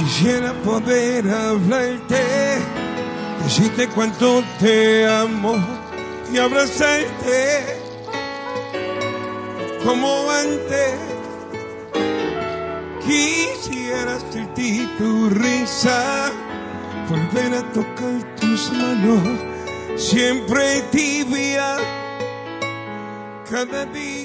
Quisiera poder hablarte, decirte cuánto te amo y abrazarte como antes. Quisiera sentir tu risa, volver a tocar tus manos, siempre tibia, cada día.